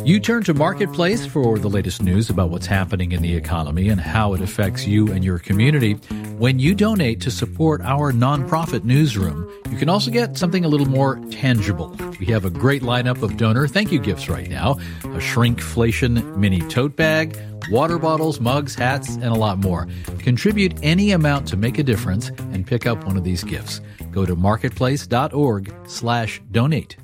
You turn to Marketplace for the latest news about what's happening in the economy and how it affects you and your community. When you donate to support our nonprofit newsroom, you can also get something a little more tangible. We have a great lineup of donor thank you gifts right now. A shrinkflation mini tote bag, water bottles, mugs, hats, and a lot more. Contribute any amount to make a difference and pick up one of these gifts. Go to marketplace.org/donate.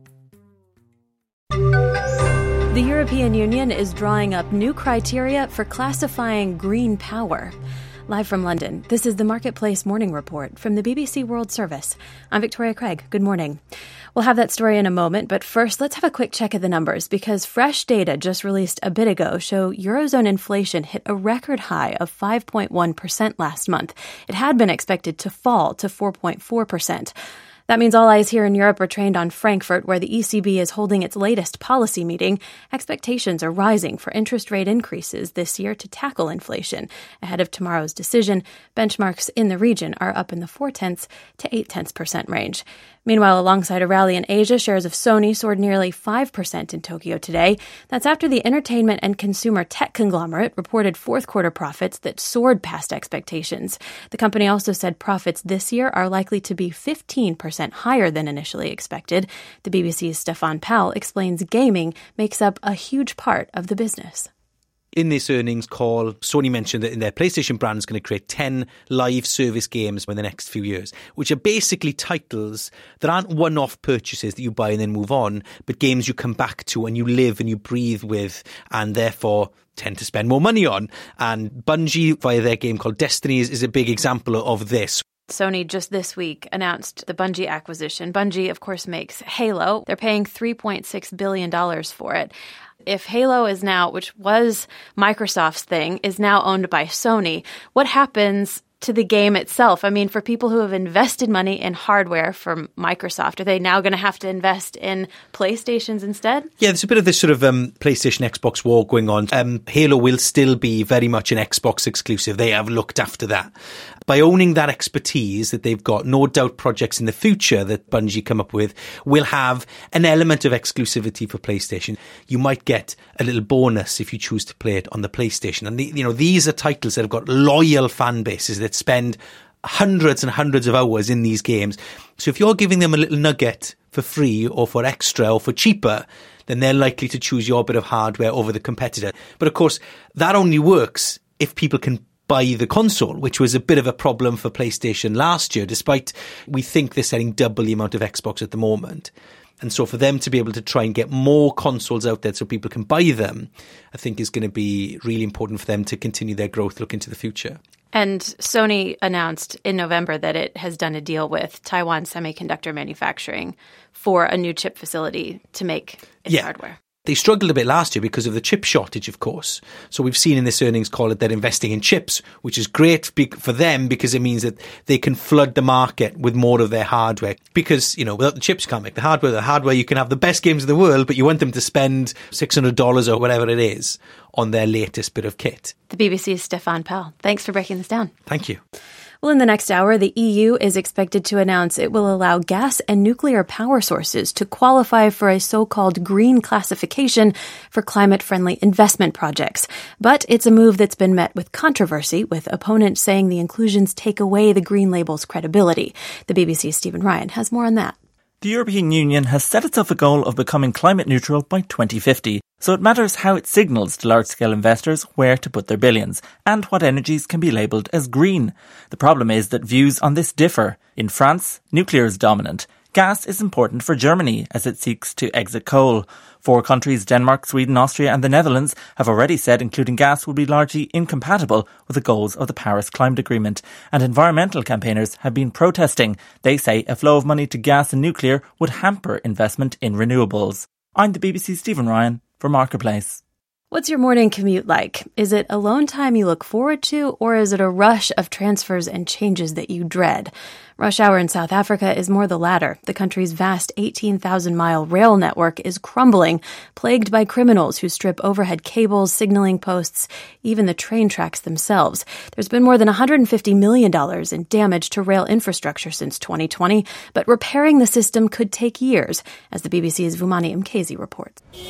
The European Union is drawing up new criteria for classifying green power. Live from London, this is the Marketplace Morning Report from the BBC World Service. I'm Victoria Craig. Good morning. We'll have that story in a moment, but first, let's have a quick check of the numbers because fresh data just released a bit ago show Eurozone inflation hit a record high of 5.1% last month. It had been expected to fall to 4.4%. That means all eyes here in Europe are trained on Frankfurt, where the ECB is holding its latest policy meeting. Expectations are rising for interest rate increases this year to tackle inflation. Ahead of tomorrow's decision, benchmarks in the region are up in the 0.4% to 0.8% range. Meanwhile, alongside a rally in Asia, shares of Sony soared nearly 5% in Tokyo today. That's after the entertainment and consumer tech conglomerate reported fourth quarter profits that soared past expectations. The company also said profits this year are likely to be 15% higher than initially expected. The BBC's Stefan Powell explains gaming makes up a huge part of the business. In this earnings call, Sony mentioned that in their PlayStation brand is going to create 10 live service games in the next few years, which are basically titles that aren't one-off purchases that you buy and then move on, but games you come back to and you live and you breathe with and therefore tend to spend more money on. And Bungie, via their game called Destiny, is a big example of this. Sony just this week announced the Bungie acquisition. Bungie, of course, makes Halo. They're paying $3.6 billion for it. If Halo is now, which was Microsoft's thing, is now owned by Sony, what happens to the game itself? I mean, for people who have invested money in hardware from Microsoft, are they now going to have to invest in PlayStations instead? Yeah, there's a bit of this sort of PlayStation Xbox war going on. Halo will still be very much an Xbox exclusive. They have looked after that. By owning that expertise that they've got, no doubt projects in the future that Bungie come up with will have an element of exclusivity for PlayStation. You might get a little bonus if you choose to play it on the PlayStation. And these are titles that have got loyal fan bases that spend hundreds and hundreds of hours in these games. So if you're giving them a little nugget for free or for extra or for cheaper, then they're likely to choose your bit of hardware over the competitor. But of course, that only works if people can buy the console, which was a bit of a problem for PlayStation last year, despite we think they're selling double the amount of Xbox at the moment. And so for them to be able to try and get more consoles out there so people can buy them, I think is going to be really important for them to continue their growth, look into the future. And Sony announced in November that it has done a deal with Taiwan Semiconductor Manufacturing for a new chip facility to make its hardware. They struggled a bit last year because of the chip shortage, of course. So we've seen in this earnings call that they're investing in chips, which is great for them because it means that they can flood the market with more of their hardware. Because, without the chips, you can't make the hardware. The hardware, you can have the best games in the world, but you want them to spend $600 or whatever it is on their latest bit of kit. The BBC's Stefan Powell. Thanks for breaking this down. Thank you. Well, in the next hour, the EU is expected to announce it will allow gas and nuclear power sources to qualify for a so-called green classification for climate-friendly investment projects. But it's a move that's been met with controversy, with opponents saying the inclusions take away the green label's credibility. The BBC's Stephen Ryan has more on that. The European Union has set itself a goal of becoming climate neutral by 2050, so it matters how it signals to large-scale investors where to put their billions and what energies can be labelled as green. The problem is that views on this differ. In France, nuclear is dominant. Gas is important for Germany as it seeks to exit coal. 4 countries, Denmark, Sweden, Austria and the Netherlands, have already said including gas will be largely incompatible with the goals of the Paris Climate Agreement. And environmental campaigners have been protesting. They say a flow of money to gas and nuclear would hamper investment in renewables. I'm the BBC's Stephen Ryan for Marketplace. What's your morning commute like? Is it alone time you look forward to, or is it a rush of transfers and changes that you dread? Rush hour in South Africa is more the latter. The country's vast 18,000-mile rail network is crumbling, plagued by criminals who strip overhead cables, signaling posts, even the train tracks themselves. There's been more than $150 million in damage to rail infrastructure since 2020, but repairing the system could take years, as the BBC's Vumani Mkhize reports.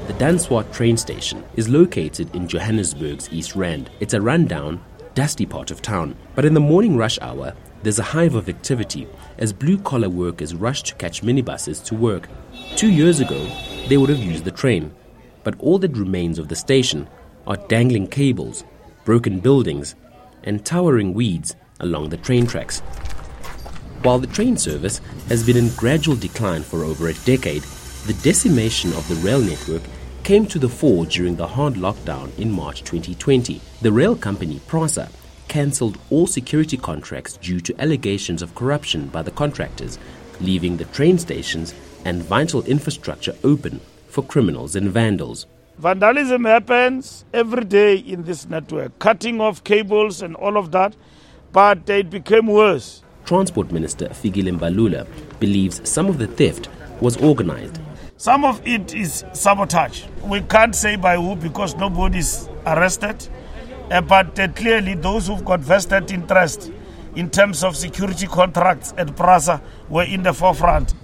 The Dan Swart train station is located in Johannesburg's East Rand. It's a rundown, dusty part of town. But in the morning rush hour, there's a hive of activity as blue-collar workers rush to catch minibuses to work. 2 years ago, they would have used the train. But all that remains of the station are dangling cables, broken buildings, and towering weeds along the train tracks. While the train service has been in gradual decline for over a decade, the decimation of the rail network came to the fore during the hard lockdown in March 2020. The rail company, PRASA, cancelled all security contracts due to allegations of corruption by the contractors, leaving the train stations and vital infrastructure open for criminals and vandals. Vandalism happens every day in this network, cutting off cables and all of that, but it became worse. Transport Minister Fikile Mbalula believes some of the theft was organized. Some of it is sabotage. We can't say by who because nobody's arrested, but clearly those who've got vested interest in terms of security contracts at PRASA were in the forefront.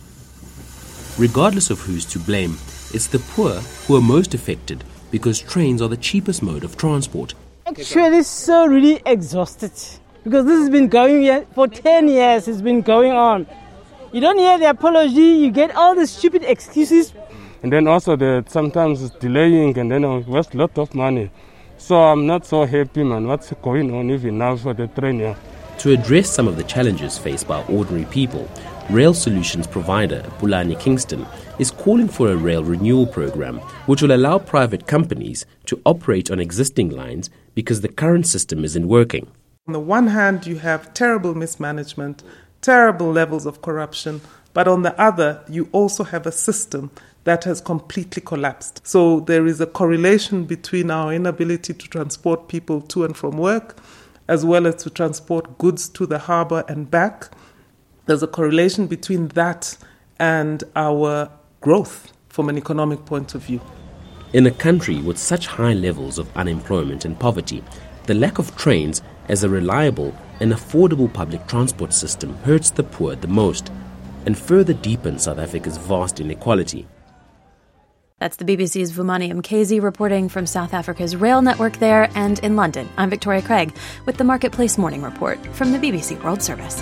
Regardless of who's to blame, it's the poor who are most affected because trains are the cheapest mode of transport. Actually, so really exhausted because this has been going here for 10 years. It's been going on. You don't hear the apology, you get all the stupid excuses. And then also sometimes it's delaying and then it waste a lot of money. So I'm not so happy, man, what's going on even now for the train here. To address some of the challenges faced by ordinary people, rail solutions provider Pulani Kingston is calling for a rail renewal program which will allow private companies to operate on existing lines because the current system isn't working. On the one hand, you have terrible mismanagement, terrible levels of corruption, but on the other, you also have a system that has completely collapsed. So there is a correlation between our inability to transport people to and from work, as well as to transport goods to the harbour and back. There's a correlation between that and our growth from an economic point of view. In a country with such high levels of unemployment and poverty, the lack of trains as a reliable and affordable public transport system hurts the poor the most and further deepens South Africa's vast inequality. That's the BBC's Vumani Mkhize reporting from South Africa's rail network there and in London. I'm Victoria Craig with the Marketplace Morning Report from the BBC World Service.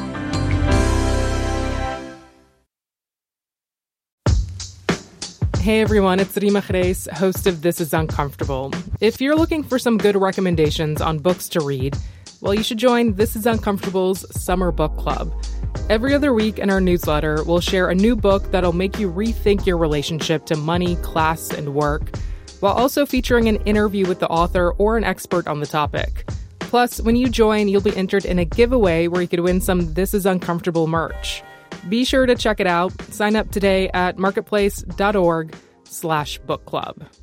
Hey everyone, it's Rima Khreis, host of This Is Uncomfortable. If you're looking for some good recommendations on books to read, well, you should join This Is Uncomfortable's Summer Book Club. Every other week in our newsletter, we'll share a new book that'll make you rethink your relationship to money, class, and work, while also featuring an interview with the author or an expert on the topic. Plus, when you join, you'll be entered in a giveaway where you could win some This Is Uncomfortable merch. Be sure to check it out. Sign up today at marketplace.org/book club.